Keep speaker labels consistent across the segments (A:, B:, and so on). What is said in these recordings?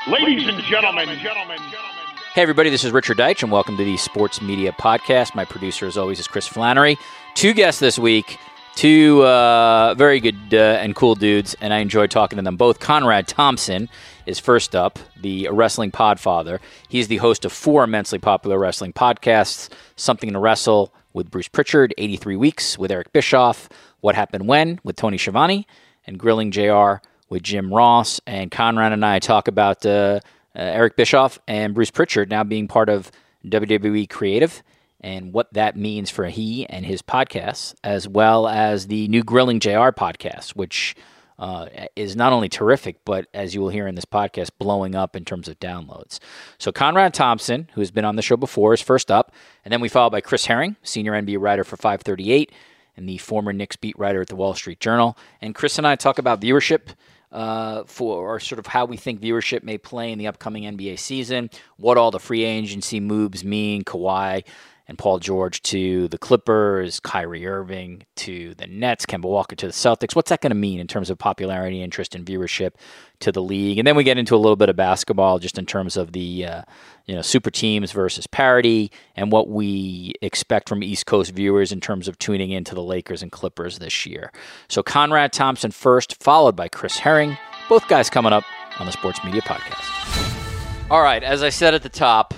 A: Ladies and gentlemen.
B: Hey, everybody, this is Richard Deitch, and welcome to the Sports Media Podcast. My producer, as always, is Chris Flannery. Two guests this week, two very good and cool dudes, and I enjoyed talking to them both. Conrad Thompson is first up, the wrestling podfather. He's the host of 4 immensely popular wrestling podcasts, Something to Wrestle with Bruce Pritchard, 83 Weeks with Eric Bischoff, What Happened When with Tony Schiavone, and Grilling JR with Jim Ross. And Conrad and I talk about Eric Bischoff and Bruce Pritchard now being part of WWE Creative and what that means for he and his podcasts, as well as the new Grilling JR podcast, which is not only terrific, but as you will hear in this podcast, blowing up in terms of downloads. So Conrad Thompson, who has been on the show before, is first up. And then we follow by Chris Herring, senior NBA writer for 538 and the former Knicks beat writer at the Wall Street Journal. And Chris and I talk about viewership for sort of how we think viewership may play in the upcoming NBA season, what all the free agency moves mean, Kawhi and Paul George to the Clippers, Kyrie Irving to the Nets, Kemba Walker to the Celtics. What's that going to mean in terms of popularity, interest, and viewership to the league? And then we get into a little bit of basketball just in terms of the super teams versus parity and what we expect from East Coast viewers in terms of tuning into the Lakers and Clippers this year. So Conrad Thompson first, followed by Chris Herring. Both guys coming up on the Sports Media Podcast. All right, as I said at the top,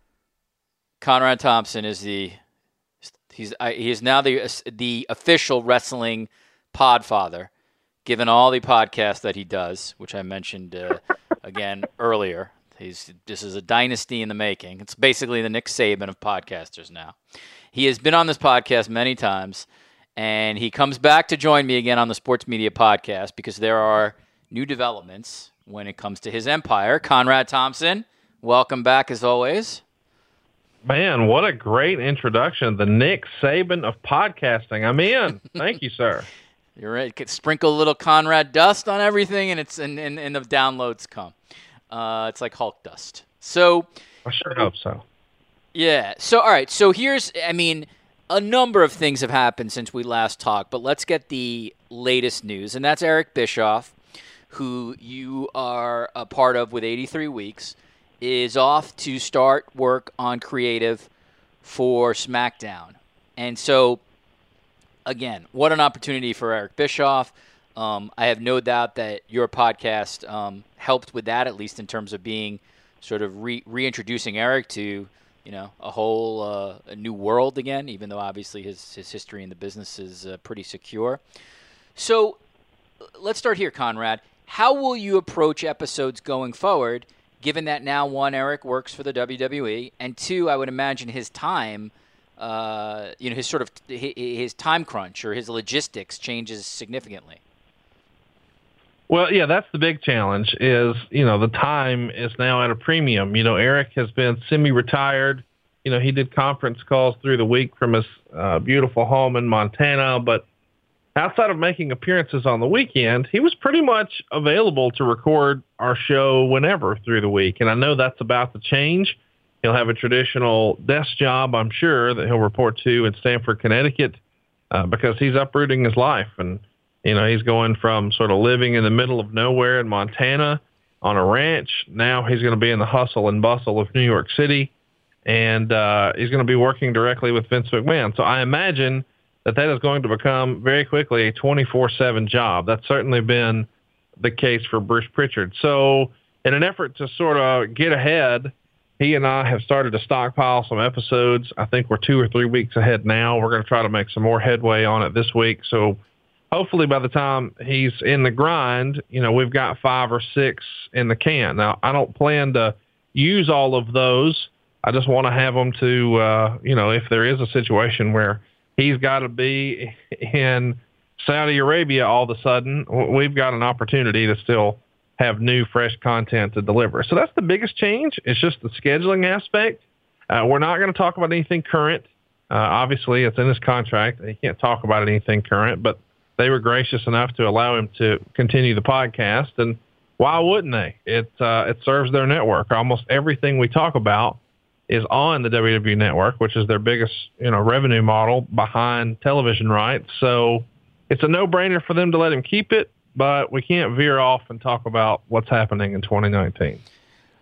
B: Conrad Thompson is he is now the official wrestling podfather, given all the podcasts that he does, which I mentioned again earlier. This is a dynasty in the making. It's basically the Nick Saban of podcasters now. He has been on this podcast many times, and he comes back to join me again on the Sports Media Podcast because there are new developments when it comes to his empire. Conrad Thompson, welcome back as always.
C: Man, what a great introduction. The Nick Saban of podcasting. I'm in. Thank you, sir.
B: You're right. Sprinkle a little Conrad dust on everything, and the downloads come. It's like Hulk dust. So
C: I sure hope so.
B: Yeah. So, all right. So a number of things have happened since we last talked, but let's get the latest news, and that's Eric Bischoff, who you are a part of with 83 Weeks, is off to start work on creative for SmackDown. And so, again, what an opportunity for Eric Bischoff. I have no doubt that your podcast helped with that, at least in terms of being sort of reintroducing Eric to, a whole a new world again, even though obviously his history in the business is pretty secure. So let's start here, Conrad. How will you approach episodes going forward, given that now, 1, Eric works for the WWE, and 2, I would imagine his time, his time crunch or his logistics changes significantly?
C: Well, yeah, that's the big challenge is, the time is now at a premium. Eric has been semi-retired. He did conference calls through the week from his beautiful home in Montana, but outside of making appearances on the weekend, he was pretty much available to record our show whenever through the week. And I know that's about to change. He'll have a traditional desk job, I'm sure, that he'll report to in Stamford, Connecticut, because he's uprooting his life. And, he's going from sort of living in the middle of nowhere in Montana on a ranch. Now he's going to be in the hustle and bustle of New York City, and he's going to be working directly with Vince McMahon. So I imagine that is going to become very quickly a 24/7 job. That's certainly been the case for Bruce Pritchard. So in an effort to sort of get ahead, he and I have started to stockpile some episodes. I think we're 2 or 3 weeks ahead now. We're going to try to make some more headway on it this week. So hopefully by the time he's in the grind, we've got 5 or 6 in the can. Now, I don't plan to use all of those. I just want to have them to, if there is a situation where he's got to be in Saudi Arabia all of a sudden, we've got an opportunity to still have new, fresh content to deliver. So that's the biggest change. It's just the scheduling aspect. We're not going to talk about anything current. Obviously, it's in his contract. He can't talk about anything current, but they were gracious enough to allow him to continue the podcast. And why wouldn't they? It serves their network. Almost everything we talk about is on the WWE Network, which is their biggest, revenue model behind television rights. So it's a no-brainer for them to let him keep it, but we can't veer off and talk about what's happening in 2019.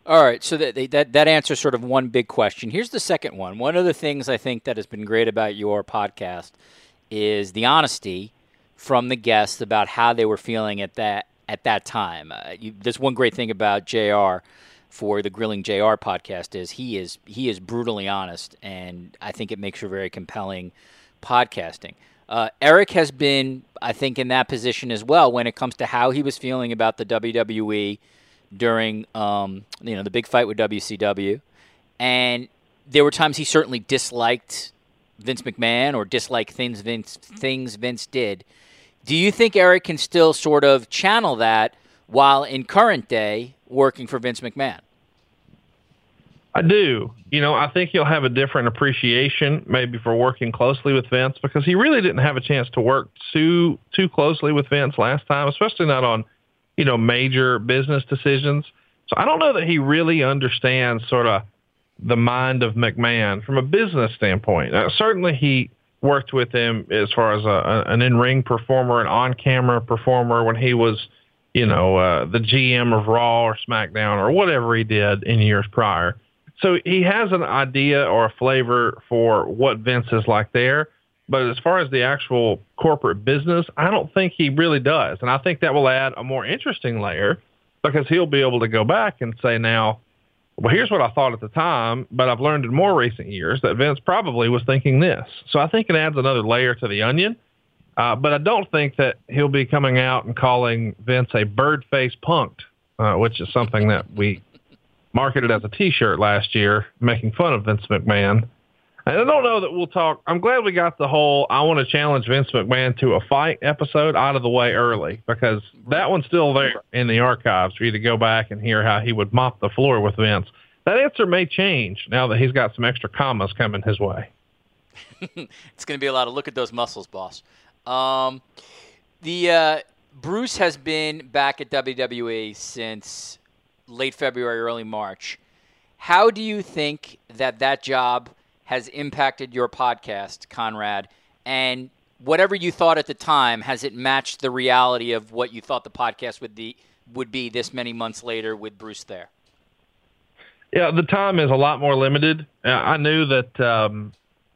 B: All right, so that answers sort of one big question. Here's the second one. One of the things I think that has been great about your podcast is the honesty from the guests about how they were feeling at that time. There's one great thing about JR for the Grilling JR podcast is he is brutally honest, and I think it makes for very compelling podcasting. Eric has been, I think, in that position as well when it comes to how he was feeling about the WWE during the big fight with WCW, and there were times he certainly disliked Vince McMahon or disliked things Vince did. Do you think Eric can still sort of channel that while in current day working for Vince McMahon?
C: I do. I think he'll have a different appreciation maybe for working closely with Vince, because he really didn't have a chance to work too closely with Vince last time, especially not on major business decisions. So I don't know that he really understands sort of the mind of McMahon from a business standpoint. Certainly he worked with him as far as an in-ring performer, an on-camera performer when he was, the GM of Raw or SmackDown or whatever he did in years prior. So he has an idea or a flavor for what Vince is like there. But as far as the actual corporate business, I don't think he really does. And I think that will add a more interesting layer, because he'll be able to go back and say now, well, here's what I thought at the time, but I've learned in more recent years that Vince probably was thinking this. So I think it adds another layer to the onion. But I don't think that he'll be coming out and calling Vince a bird-faced punked, which is something that we marketed as a T-shirt last year, making fun of Vince McMahon. And I don't know that we'll talk. I'm glad we got the whole I want to challenge Vince McMahon to a fight episode out of the way early, because that one's still there in the archives for you to go back and hear how he would mop the floor with Vince. That answer may change now that he's got some extra commas coming his way.
B: It's going to be a lot of look at those muscles, boss. Bruce has been back at WWE since late February, early March. How do you think that job has impacted your podcast, Conrad? And whatever you thought at the time, has it matched the reality of what you thought the podcast would be this many months later with Bruce there?
C: Yeah, the time is a lot more limited. I knew that.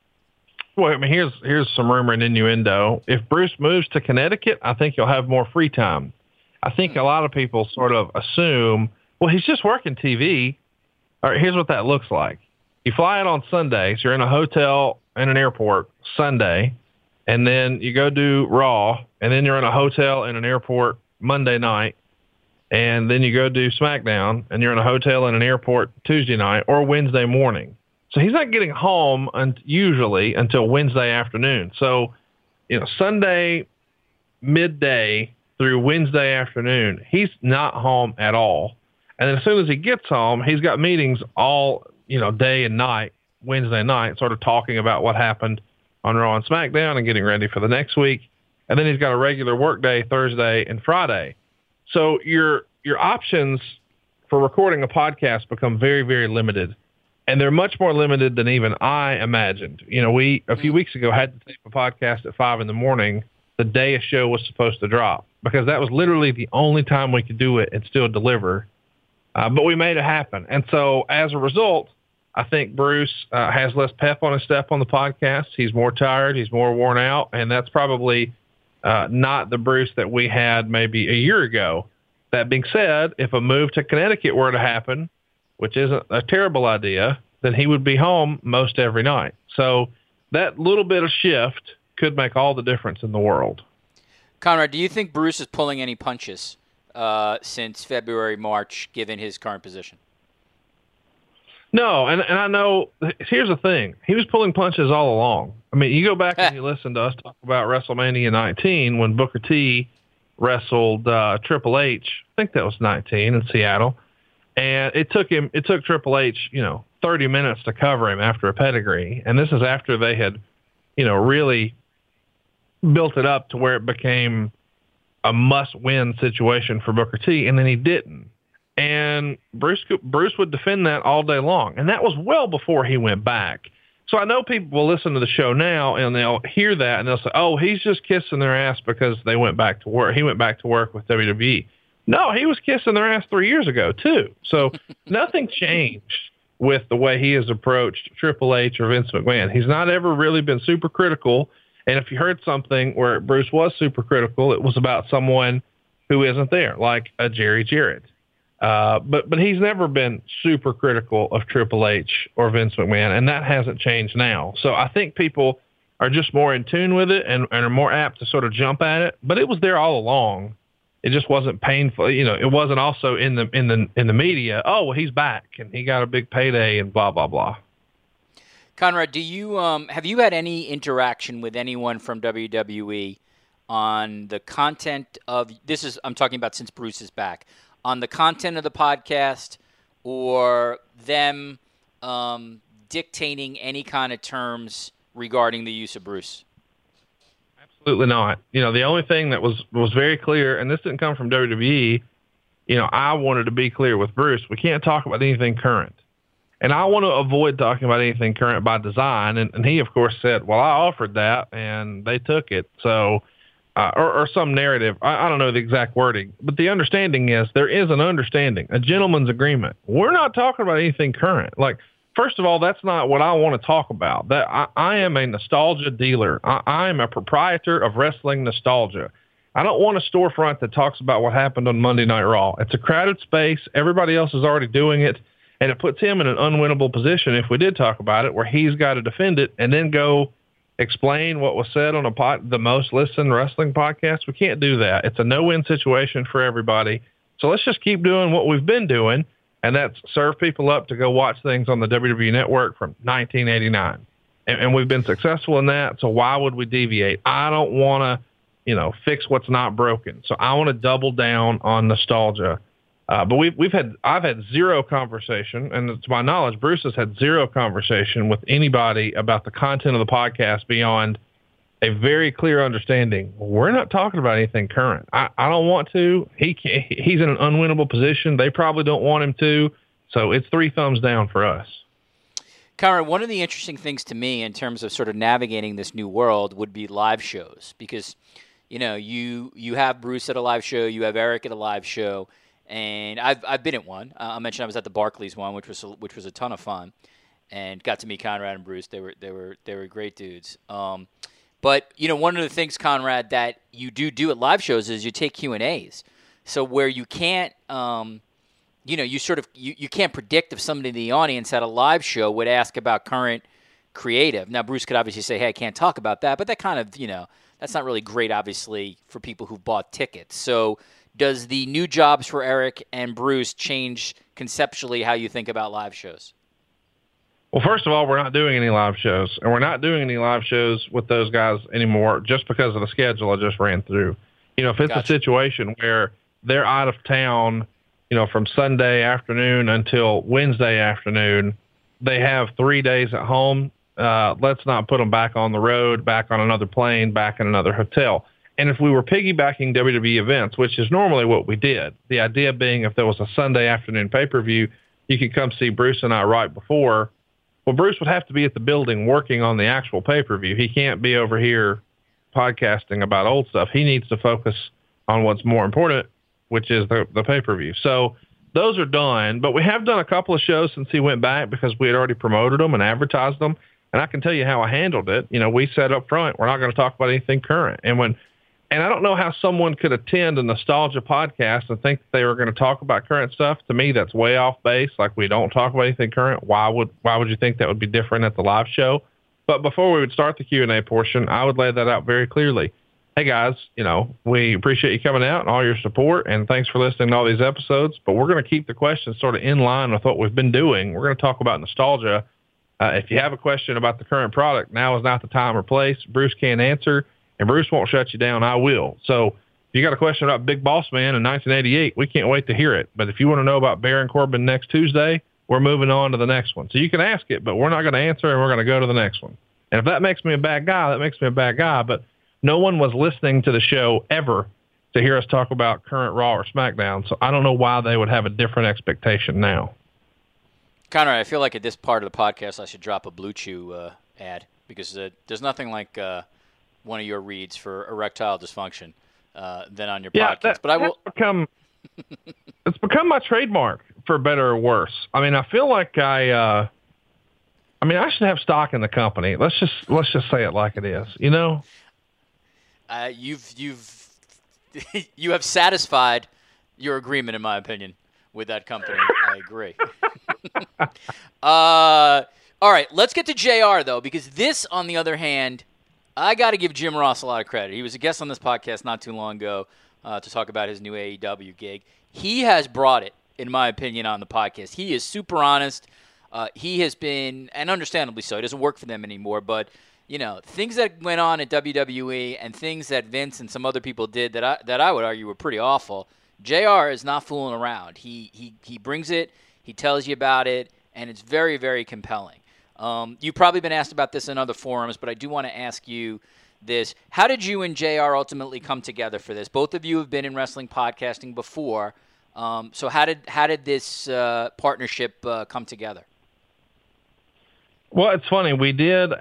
C: Here's some rumor and innuendo. If Bruce moves to Connecticut, I think he'll have more free time. I think a lot of people sort of assume, well, he's just working TV. All right, here's what that looks like. You fly in on Sunday, so you're in a hotel in an airport Sunday, and then you go do Raw, and then you're in a hotel in an airport Monday night, and then you go do SmackDown, and you're in a hotel in an airport Tuesday night or Wednesday morning. So he's not getting home usually until Wednesday afternoon. So, Sunday midday through Wednesday afternoon, he's not home at all. And then as soon as he gets home, he's got meetings all, day and night, Wednesday night, sort of talking about what happened on Raw and SmackDown and getting ready for the next week. And then he's got a regular work day Thursday and Friday. So your options for recording a podcast become very, very limited. And they're much more limited than even I imagined. We, a few weeks ago, had to tape a podcast at 5 a.m, the day a show was supposed to drop, because that was literally the only time we could do it and still deliver. But we made it happen. And so as a result, I think Bruce has less pep on his step on the podcast. He's more tired. He's more worn out. And that's probably not the Bruce that we had maybe a year ago. That being said, if a move to Connecticut were to happen, which isn't a terrible idea, then he would be home most every night. So that little bit of shift could make all the difference in the world.
B: Conrad, do you think Bruce is pulling any punches since February, March, given his current position?
C: No, and I know, here's the thing. He was pulling punches all along. I mean, you go back and you listen to us talk about WrestleMania 19 when Booker T wrestled Triple H. I think that was 19 in Seattle. And it took Triple H, 30 minutes to cover him after a pedigree. And this is after they had, really built it up to where it became a must-win situation for Booker T, and then he didn't. And Bruce would defend that all day long. And that was well before he went back. So I know people will listen to the show now and they'll hear that and they'll say, oh, he's just kissing their ass because they went back to work. He went back to work with WWE. No, he was kissing their ass 3 years ago, too. So nothing changed with the way he has approached Triple H or Vince McMahon. He's not ever really been super critical. And if you heard something where Bruce was super critical, it was about someone who isn't there, like a Jerry Jarrett. But he's never been super critical of Triple H or Vince McMahon, and that hasn't changed now. So I think people are just more in tune with it and are more apt to sort of jump at it. But it was there all along. It just wasn't painful. You know, it wasn't also in the media. Oh, well, he's back and he got a big payday and blah blah blah.
B: Conrad, do you have you had any interaction with anyone from WWE on the content of this? I'm talking about since Bruce is back, on the content of the podcast, or them dictating any kind of terms regarding the use of Bruce?
C: Absolutely not. You know, the only thing that was very clear, and this didn't come from WWE, you know, I wanted to be clear with Bruce, we can't talk about anything current. And I want to avoid talking about anything current by design. And he, of course, said, well, I offered that, and they took it. So, or some narrative. I don't know the exact wording. But the understanding is there is an understanding, a gentleman's agreement. We're not talking about anything current. Like, first of all, that's not what I want to talk about. That I am a nostalgia dealer. I am a proprietor of wrestling nostalgia. I don't want a storefront that talks about what happened on Monday Night Raw. It's a crowded space. Everybody else is already doing it, and it puts him in an unwinnable position if we did talk about it, where he's got to defend it and then go explain what was said on the most listened wrestling podcast. We can't do that. It's a no-win situation for everybody. So let's just keep doing what we've been doing. And that's serve people up to go watch things on the WWE Network from 1989. And we've been successful in that, so why would we deviate? I don't want to, you know, fix what's not broken. So I want to double down on nostalgia. But I've had zero conversation, and to my knowledge, Bruce has had zero conversation with anybody about the content of the podcast beyond a very clear understanding. We're not talking about anything current. I don't want to. He's in an unwinnable position. They probably don't want him to. So it's 3 thumbs down for us.
B: Conrad, one of the interesting things to me in terms of sort of navigating this new world would be live shows, because, you know, you have Bruce at a live show, you have Eric at a live show, and I've been at one. I mentioned I was at the Barclays one, which was a ton of fun, and got to meet Conrad and Bruce. They were great dudes. But, you know, one of the things, Conrad, that you do at live shows is you take Q&As. So where you can't, you know, you can't predict if somebody in the audience at a live show would ask about current creative. Now, Bruce could obviously say, hey, I can't talk about that. But that kind of, you know, that's not really great, obviously, for people who've bought tickets. So does the new jobs for Eric and Bruce change conceptually how you think about live shows?
C: Well, first of all, we're not doing any live shows, and we're not doing any live shows with those guys anymore just because of the schedule I just ran through. You know, if it's a situation where they're out of town, you know, from Sunday afternoon until Wednesday afternoon, they have 3 days at home. Let's not put them back on the road, back on another plane, back in another hotel. And if we were piggybacking WWE events, which is normally what we did, the idea being if there was a Sunday afternoon pay-per-view, you could come see Bruce and I right before. Well, Bruce would have to be at the building working on the actual pay-per-view. He can't be over here podcasting about old stuff. He needs to focus on what's more important, which is the pay-per-view. So those are done, but we have done a couple of shows since he went back because we had already promoted them and advertised them. And I can tell you how I handled it. You know, we said up front, we're not going to talk about anything current. And I don't know how someone could attend a nostalgia podcast and think that they were going to talk about current stuff. To me, that's way off base. Like, we don't talk about anything current. Why would you think that would be different at the live show? But before we would start the Q&A portion, I would lay that out very clearly. Hey guys, you know, we appreciate you coming out and all your support, and thanks for listening to all these episodes. But we're going to keep the questions sort of in line with what we've been doing. We're going to talk about nostalgia. If you have a question about the current product, now is not the time or place. Bruce can't answer. And Bruce won't shut you down. I will. So if you got a question about Big Boss Man in 1988, we can't wait to hear it. But if you want to know about Baron Corbin next Tuesday, we're moving on to the next one. So you can ask it, but we're not going to answer, and we're going to go to the next one. And if that makes me a bad guy, that makes me a bad guy. But no one was listening to the show ever to hear us talk about current Raw or SmackDown. So I don't know why they would have a different expectation now.
B: Conrad, I feel like at this part of the podcast, I should drop a Blue Chew ad, because there's nothing like one of your reads for erectile dysfunction than on your podcast.
C: But I will become It's become my trademark, for better or worse. I mean, I feel like I should have stock in the company. Let's just say it like it is. You know.
B: You've you have satisfied your agreement, in my opinion, with that company. I agree. All right, let's get to JR, though, because this, on the other hand, I got to give Jim Ross a lot of credit. He was a guest on this podcast not too long ago to talk about his new AEW gig. He has brought it, in my opinion, on the podcast. He is super honest. He has been, and understandably so, he doesn't work for them anymore, but you know, things that went on at WWE and things that Vince and some other people did that I would argue were pretty awful. JR is not fooling around. He brings it, he tells you about it, and it's very, very compelling. You've probably been asked about this in other forums, but I do want to ask you this. How did you and JR ultimately come together for this? Both of you have been in wrestling podcasting before. So how did this partnership come together?
C: Well, it's funny. We did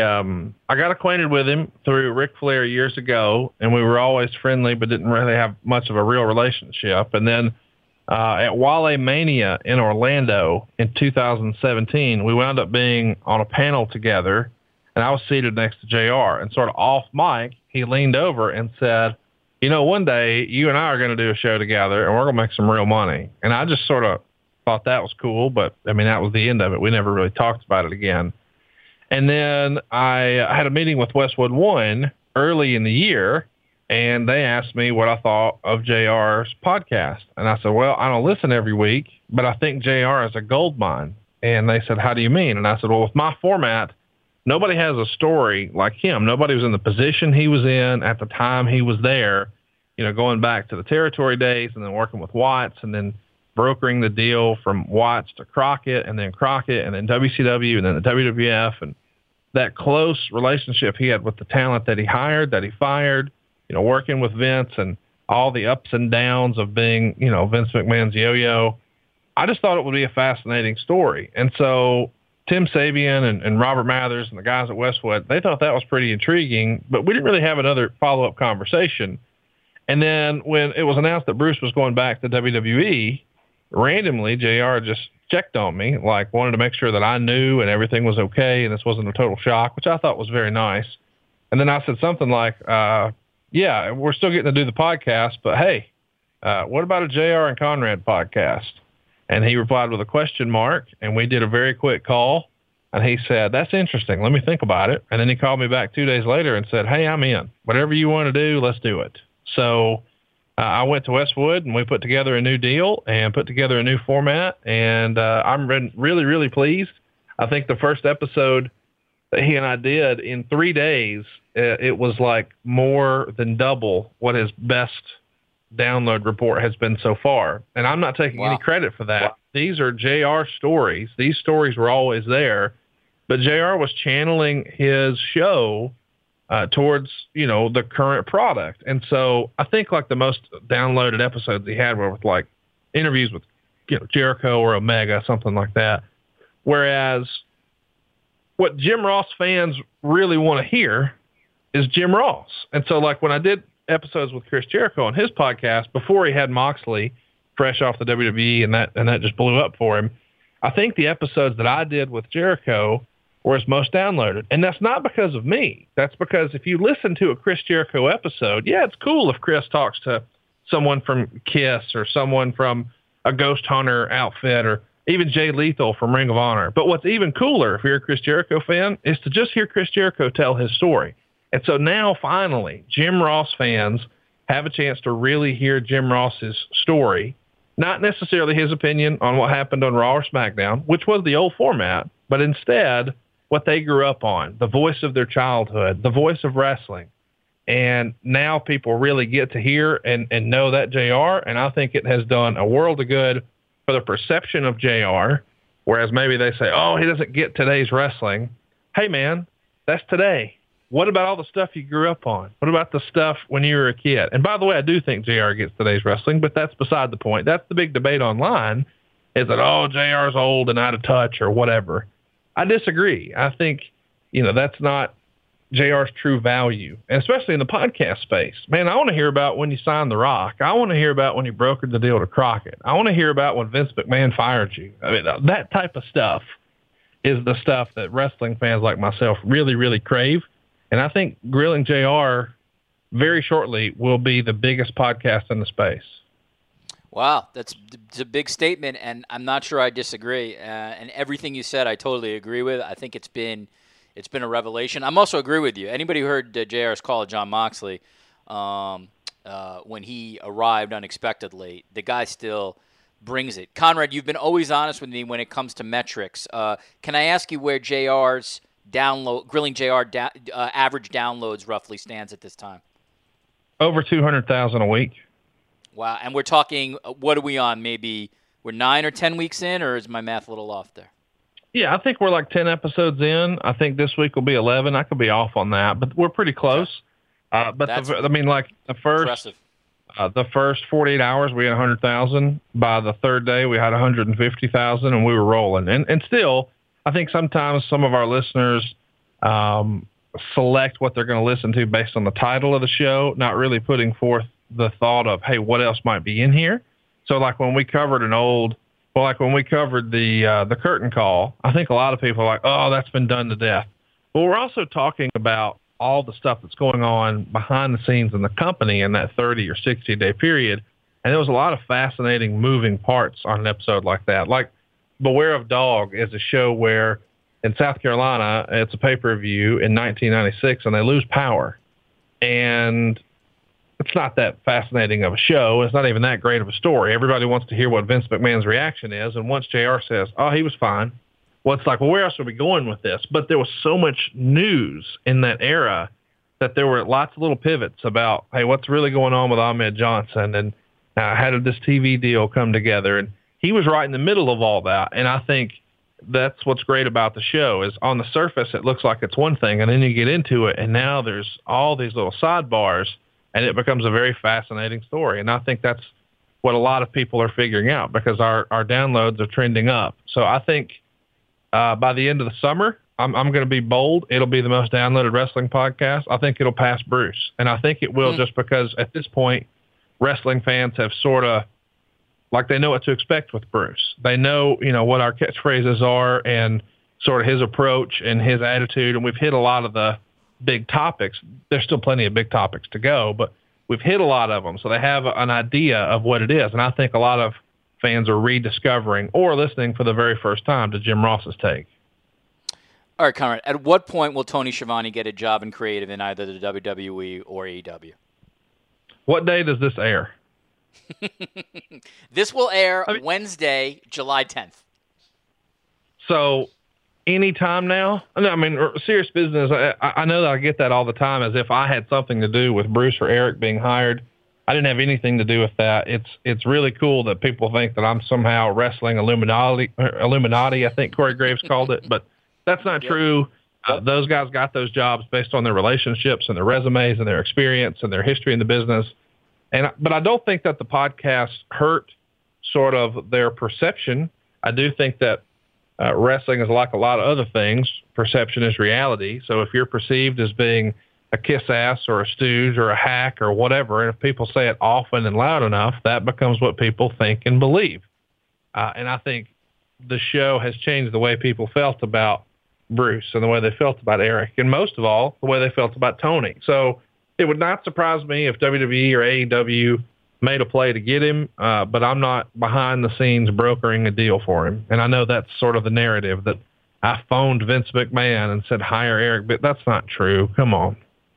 C: I got acquainted with him through Ric Flair years ago, and we were always friendly, but didn't really have much of a real relationship. And then at Wale Mania in Orlando in 2017, we wound up being on a panel together, and I was seated next to JR. And sort of off mic, he leaned over and said, you know, one day you and I are going to do a show together, and we're going to make some real money. And I just sort of thought that was cool, but I mean, that was the end of it. We never really talked about it again. And then I had a meeting with Westwood One early in the year, and they asked me what I thought of JR's podcast. And I said, well, I don't listen every week, but I think JR is a gold mine. And they said, how do you mean? And I said, well, with my format, nobody has a story like him. Nobody was in the position he was in at the time he was there, you know, going back to the territory days and then working with Watts and then brokering the deal from Watts to Crockett and then WCW and then the WWF, and that close relationship he had with the talent that he hired, that he fired, you know, working with Vince and all the ups and downs of being, you know, Vince McMahon's yo-yo. I just thought it would be a fascinating story. And so Tim Sabian and Robert Mathers and the guys at Westwood, they thought that was pretty intriguing, but we didn't really have another follow-up conversation. And then when it was announced that Bruce was going back to WWE, randomly, JR just checked on me, like wanted to make sure that I knew and everything was okay and this wasn't a total shock, which I thought was very nice. And then I said something like, yeah, we're still getting to do the podcast, but hey, what about a JR and Conrad podcast? And he replied with a question mark, and we did a very quick call. And he said, that's interesting. Let me think about it. And then he called me back 2 days later and said, hey, I'm in. Whatever you want to do, let's do it. So I went to Westwood, and we put together a new deal and put together a new format, and I'm really, really pleased. I think the first episode that he and I did in 3 days, it was like more than double what his best download report has been so far. And I'm not taking any credit for that. Wow. These are JR stories. These stories were always there, but JR was channeling his show towards, you know, the current product. And so I think like the most downloaded episodes he had were with like interviews with, you know, Jericho or Omega, something like that. Whereas what Jim Ross fans really want to hear is Jim Ross. And so like when I did episodes with Chris Jericho on his podcast before he had Moxley fresh off the WWE and that just blew up for him, I think the episodes that I did with Jericho were his most downloaded. And that's not because of me. That's because if you listen to a Chris Jericho episode, yeah, it's cool if Chris talks to someone from Kiss or someone from a Ghost Hunter outfit or even Jay Lethal from Ring of Honor. But what's even cooler if you're a Chris Jericho fan is to just hear Chris Jericho tell his story. And so now finally, Jim Ross fans have a chance to really hear Jim Ross's story, not necessarily his opinion on what happened on Raw or SmackDown, which was the old format, but instead what they grew up on, the voice of their childhood, the voice of wrestling. And now people really get to hear and know that JR, and I think it has done a world of good for the perception of JR, whereas maybe they say, oh, he doesn't get today's wrestling. Hey, man, that's today. What about all the stuff you grew up on? What about the stuff when you were a kid? And by the way, I do think JR gets today's wrestling, but that's beside the point. That's the big debate online, is that, oh, JR's old and out of touch or whatever. I disagree. I think, you know, that's not JR's true value, and especially in the podcast space. Man, I want to hear about when you signed The Rock. I want to hear about when you brokered the deal to Crockett. I want to hear about when Vince McMahon fired you. I mean, that type of stuff is the stuff that wrestling fans like myself really, really crave. And I think Grilling JR very shortly will be the biggest podcast in the space.
B: Wow, that's a big statement, and I'm not sure I disagree. And everything you said, I totally agree with. I think it's been a revelation. I'm also agree with you. Anybody who heard JR's call of John Moxley when he arrived unexpectedly, the guy still brings it. Conrad, you've been always honest with me when it comes to metrics. Can I ask you where JR's Grilling JR average downloads roughly stands at this time?
C: Over 200,000 a week.
B: Wow, and we're talking, what are we on? Maybe we're 9 or 10 weeks in, or is my math a little off there?
C: Yeah, I think we're like 10 episodes in. I think this week will be 11. I could be off on that, but we're pretty close. But the first 48 hours, we had 100,000. By the third day, we had 150,000, and we were rolling. And still, I think sometimes some of our listeners select what they're going to listen to based on the title of the show, not really putting forth the thought of, hey, what else might be in here? So like when we covered the curtain call, I think a lot of people are like, oh, that's been done to death. But we're also talking about all the stuff that's going on behind the scenes in the company in that 30 or 60 day period. And there was a lot of fascinating moving parts on an episode like that. Like Beware of Dog is a show where in South Carolina, it's a pay-per-view in 1996 and they lose power. And it's not that fascinating of a show. It's not even that great of a story. Everybody wants to hear what Vince McMahon's reaction is. And once JR says, oh, he was fine, well, it's like, well, where else are we going with this? But there was so much news in that era that there were lots of little pivots about, hey, what's really going on with Ahmed Johnson? And how did this TV deal come together? And he was right in the middle of all that. And I think that's what's great about the show is on the surface, it looks like it's one thing. And then you get into it, and now there's all these little sidebars, and it becomes a very fascinating story. And I think that's what a lot of people are figuring out because our downloads are trending up. So I think by the end of the summer, I'm going to be bold. It'll be the most downloaded wrestling podcast. I think it'll pass Bruce. And I think it will just because at this point, wrestling fans have sort of, like they know what to expect with Bruce. They know, what our catchphrases are and sort of his approach and his attitude. And we've hit a lot of the big topics. There's still plenty of big topics to go, but we've hit a lot of them. So they have an idea of what it is. And I think a lot of fans are rediscovering or listening for the very first time to Jim Ross's take.
B: All right, Conrad, at what point will Tony Schiavone get a job in creative in either the WWE or AEW?
C: What day does this air?
B: This will air Wednesday, July 10th.
C: So any time now? No, I mean, serious business. I know that I get that all the time as if I had something to do with Bruce or Eric being hired. I didn't have anything to do with that. It's really cool that people think that I'm somehow wrestling Illuminati, I think Corey Graves called it, but that's not true. Those guys got those jobs based on their relationships and their resumes and their experience and their history in the business. But I don't think that the podcast hurt sort of their perception. I do think that wrestling is like a lot of other things. Perception is reality. So if you're perceived as being a kiss ass or a stooge or a hack or whatever, and if people say it often and loud enough, that becomes what people think and believe. And I think the show has changed the way people felt about Bruce and the way they felt about Eric, and most of all, the way they felt about Tony. So it would not surprise me if WWE or AEW made a play to get him, but I'm not behind the scenes brokering a deal for him. And I know that's sort of the narrative that I phoned Vince McMahon and said, hire Eric, but that's not true. Come on.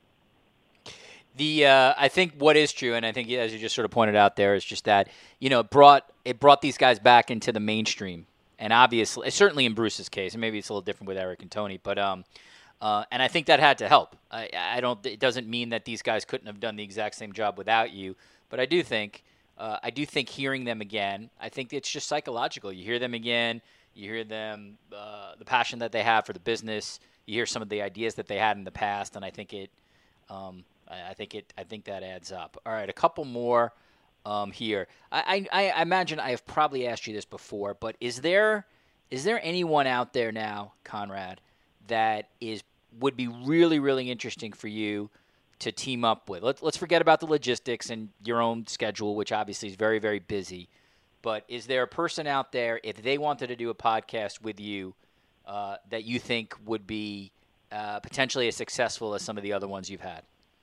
B: I think what is true, and I think as you just sort of pointed out there, is just that, it brought these guys back into the mainstream. And obviously, certainly in Bruce's case, and maybe it's a little different with Eric and Tony, but and I think that had to help. It doesn't mean that these guys couldn't have done the exact same job without you, but I do think hearing them again, I think it's just psychological. You hear them again, you hear them, the passion that they have for the business, you hear some of the ideas that they had in the past, and I think that adds up. All right, a couple more. Here. I imagine I have probably asked you this before, but is there anyone out there now, Conrad, that is would be really, really interesting for you to team up with? Let's forget about the logistics and your own schedule, which obviously is very, very busy. But is there a person out there, if they wanted to do a podcast with you, that you think would be potentially as successful as some of the other ones you've had?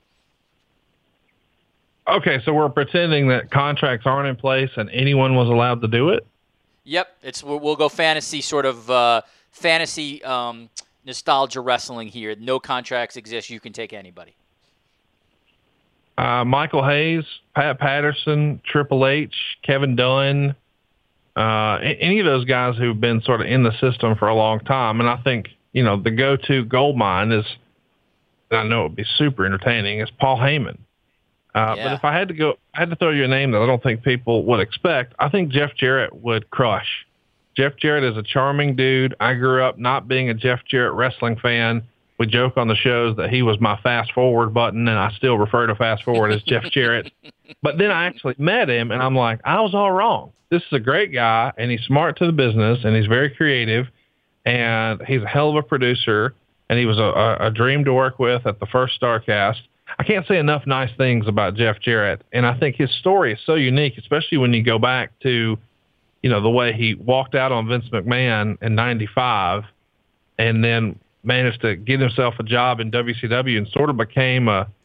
C: Okay, so we're pretending that contracts aren't in place and anyone was allowed to do it?
B: Yep, we'll go fantasy sort of fantasy nostalgia wrestling here. No contracts exist. You can take anybody.
C: Michael Hayes, Pat Patterson, Triple H, Kevin Dunn, any of those guys who've been sort of in the system for a long time. And I think, the go-to gold mine is, I know it would be super entertaining, is Paul Heyman. But if I had to throw you a name that I don't think people would expect, I think Jeff Jarrett would crush. Jeff Jarrett is a charming dude. I grew up not being a Jeff Jarrett wrestling fan. We joke on the shows that he was my fast forward button, and I still refer to fast forward as Jeff Jarrett. But then I actually met him, and I'm like, I was all wrong. This is a great guy, and he's smart to the business, and he's very creative, and he's a hell of a producer, and he was a dream to work with at the first StarCast. I can't say enough nice things about Jeff Jarrett, and I think his story is so unique, especially when you go back to, the way he walked out on Vince McMahon in '95 and then managed to get himself a job in WCW and sort of became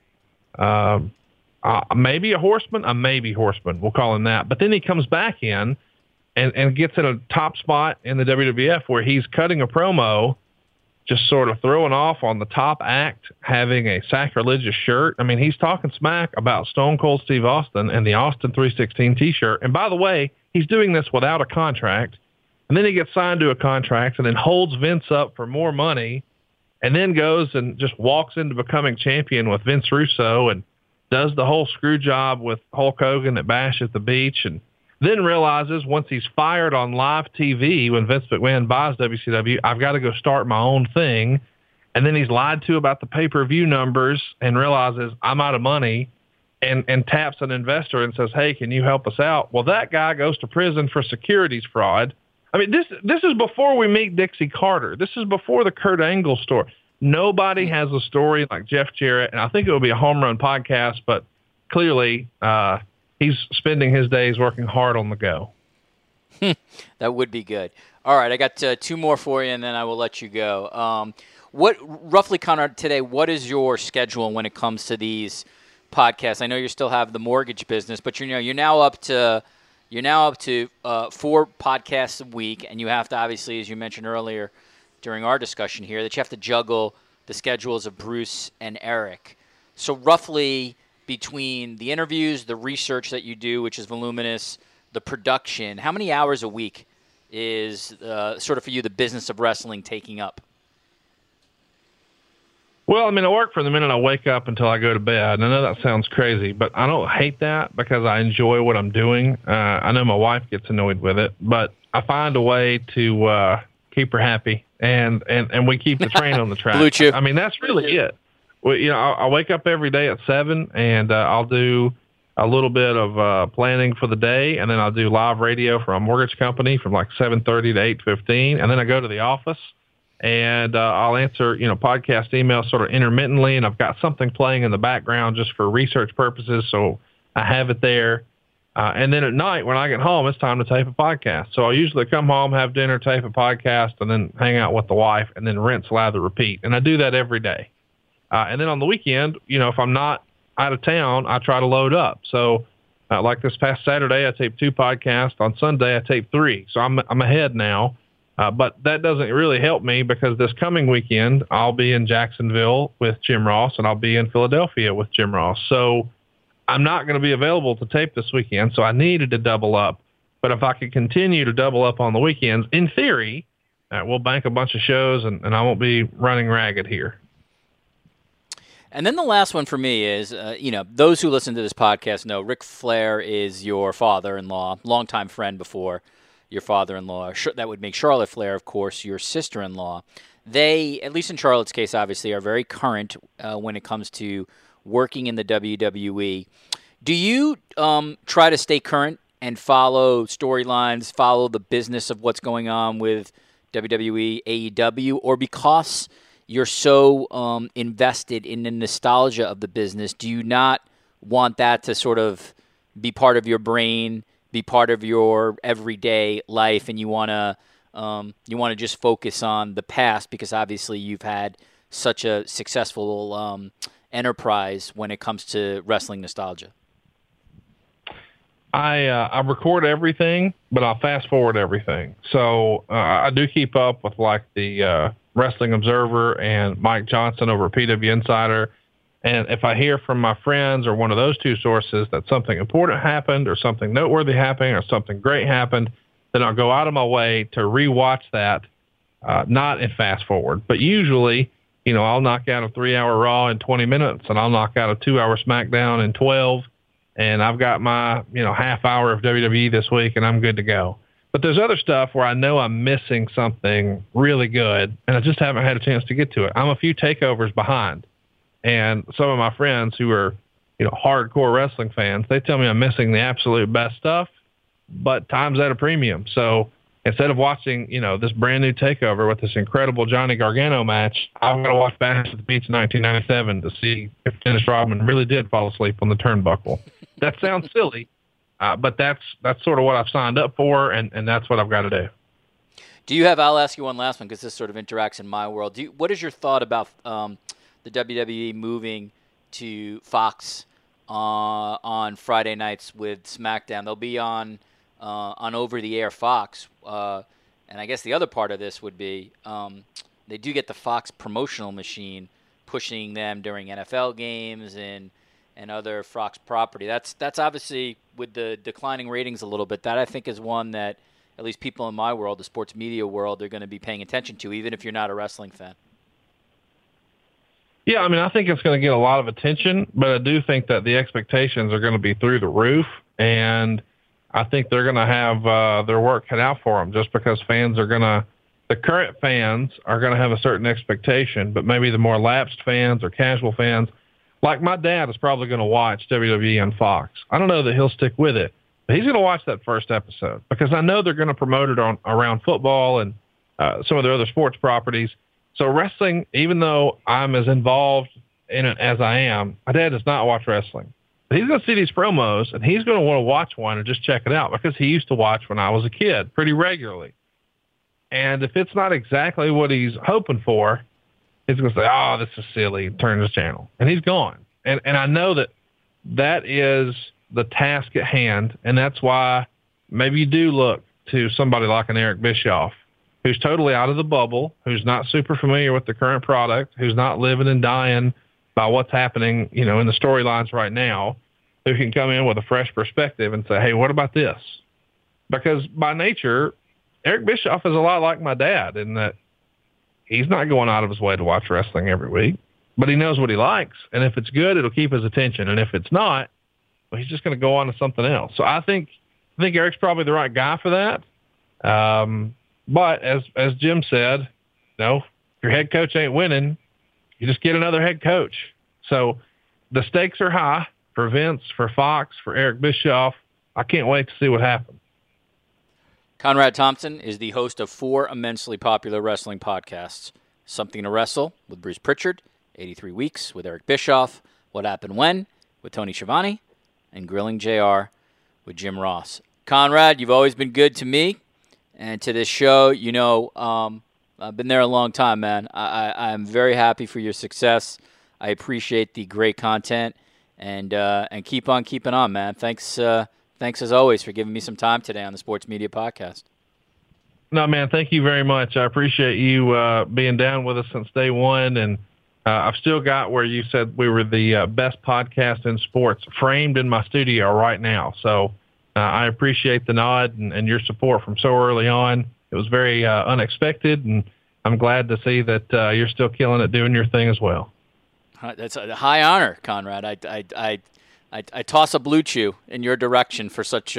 C: maybe a horseman, we'll call him that. But then he comes back in and gets in a top spot in the WWF where he's cutting a promo, just sort of throwing off on the top act, having a sacrilegious shirt. I mean, he's talking smack about Stone Cold Steve Austin and the Austin 316 t-shirt. And by the way, he's doing this without a contract. And then he gets signed to a contract and then holds Vince up for more money and then goes and just walks into becoming champion with Vince Russo and does the whole screw job with Hulk Hogan at Bash at the Beach, and then realizes once he's fired on live TV when Vince McMahon buys WCW, I've got to go start my own thing. And then he's lied to about the pay-per-view numbers and realizes I'm out of money and taps an investor and says, hey, can you help us out? Well, that guy goes to prison for securities fraud. I mean, this is before we meet Dixie Carter. This is before the Kurt Angle story. Nobody has a story like Jeff Jarrett, and I think it would be a home run podcast, but clearly he's spending his days working hard on the go.
B: That would be good. All right, I got two more for you, and then I will let you go. What roughly, Conrad, today, what is your schedule when it comes to these podcasts? I know you still have the mortgage business, but you're now up to 4 podcasts a week, and you have to, obviously, as you mentioned earlier during our discussion here, that you have to juggle the schedules of Bruce and Eric. So roughly between the interviews, the research that you do, which is voluminous, the production, how many hours a week is sort of for you the business of wrestling taking up?
C: Well, I mean, I work from the minute I wake up until I go to bed. I know that sounds crazy, but I don't hate that because I enjoy what I'm doing. I know my wife gets annoyed with it, but I find a way to keep her happy, and we keep the train on the track.
B: Blue Chew.
C: I mean, that's really it. Well, I wake up every day at 7, and I'll do a little bit of planning for the day, and then I'll do live radio for a mortgage company from like 7:30 to 8:15, and then I go to the office, and I'll answer, podcast emails sort of intermittently, and I've got something playing in the background just for research purposes, so I have it there. And then at night when I get home, it's time to tape a podcast. So I'll usually come home, have dinner, tape a podcast, and then hang out with the wife, and then rinse, lather, repeat. And I do that every day. And then on the weekend, if I'm not out of town, I try to load up. So like this past Saturday, I taped 2 podcasts. On Sunday, I taped 3. So I'm ahead now. But that doesn't really help me because this coming weekend, I'll be in Jacksonville with Jim Ross, and I'll be in Philadelphia with Jim Ross. So I'm not going to be available to tape this weekend, so I needed to double up. But if I could continue to double up on the weekends, in theory, we'll bank a bunch of shows, and I won't be running ragged here.
B: And then the last one for me is, those who listen to this podcast know Ric Flair is your father-in-law, longtime friend before your father-in-law. That would make Charlotte Flair, of course, your sister-in-law. They, at least in Charlotte's case, obviously, are very current when it comes to working in the WWE. Do you try to stay current and follow storylines, follow the business of what's going on with WWE, AEW, or because you're so invested in the nostalgia of the business, do you not want that to sort of be part of your brain, be part of your everyday life, and you want to just focus on the past because obviously you've had such a successful enterprise when it comes to wrestling nostalgia?
C: I record everything, but I'll fast forward everything. So I do keep up with like the Wrestling Observer and Mike Johnson over at PW Insider. And if I hear from my friends or one of those two sources that something important happened or something noteworthy happened or something great happened, then I'll go out of my way to rewatch that, not in fast forward. But usually, I'll knock out a 3-hour Raw in 20 minutes and I'll knock out a 2-hour SmackDown in 12. And I've got my, half hour of WWE this week and I'm good to go. But there's other stuff where I know I'm missing something really good and I just haven't had a chance to get to it. I'm a few takeovers behind. And some of my friends who are, hardcore wrestling fans, they tell me I'm missing the absolute best stuff, but time's at a premium. So instead of watching, this brand new takeover with this incredible Johnny Gargano match, I'm going to watch Bash at the Beach in 1997 to see if Dennis Rodman really did fall asleep on the turnbuckle. That sounds silly, but that's sort of what I've signed up for, and that's what I've got to do.
B: I'll ask you one last one because this sort of interacts in my world. What is your thought about the WWE moving to Fox on Friday nights with SmackDown? They'll be on over-the-air Fox. And I guess the other part of this would be they do get the Fox promotional machine pushing them during NFL games and other Fox property. That's obviously, with the declining ratings a little bit, that I think is one that at least people in my world, the sports media world, are going to be paying attention to, even if you're not a wrestling fan.
C: Yeah, I think it's going to get a lot of attention, but I do think that the expectations are going to be through the roof, and I think they're going to have their work cut out for them just because the current fans are going to have a certain expectation, but maybe the more lapsed fans or casual fans, like my dad, is probably going to watch WWE on Fox. I don't know that he'll stick with it, but he's going to watch that first episode because I know they're going to promote it around football and some of their other sports properties. So wrestling, even though I'm as involved in it as I am, my dad does not watch wrestling. But he's going to see these promos, and he's going to want to watch one and just check it out because he used to watch when I was a kid pretty regularly. And if it's not exactly what he's hoping for, he's going to say, oh, this is silly, turn this channel. And he's gone. And I know that is the task at hand, and that's why maybe you do look to somebody like an Eric Bischoff, who's totally out of the bubble, who's not super familiar with the current product, who's not living and dying by what's happening, in the storylines right now, who can come in with a fresh perspective and say, hey, what about this? Because by nature, Eric Bischoff is a lot like my dad in that he's not going out of his way to watch wrestling every week, but he knows what he likes. And if it's good, it'll keep his attention. And if it's not, well, he's just going to go on to something else. So I think Eric's probably the right guy for that. But as Jim said, if your head coach ain't winning, you just get another head coach. So the stakes are high for Vince, for Fox, for Eric Bischoff. I can't wait to see what happens.
B: Conrad Thompson is the host of 4 immensely popular wrestling podcasts: Something to Wrestle with Bruce Pritchard, 83 Weeks with Eric Bischoff, What Happened When with Tony Schiavone, and Grilling JR with Jim Ross. Conrad, you've always been good to me and to this show. I've been there a long time, man. I'm very happy for your success. I appreciate the great content, and keep on keeping on, man. Thanks as always for giving me some time today on the Sports Media Podcast.
C: No, man, thank you very much. I appreciate you being down with us since day one, and I've still got where you said we were the best podcast in sports framed in my studio right now. So I appreciate the nod and your support from so early on. It was very unexpected, and I'm glad to see that you're still killing it doing your thing as well.
B: That's a high honor, Conrad. I toss a blue chew in your direction for such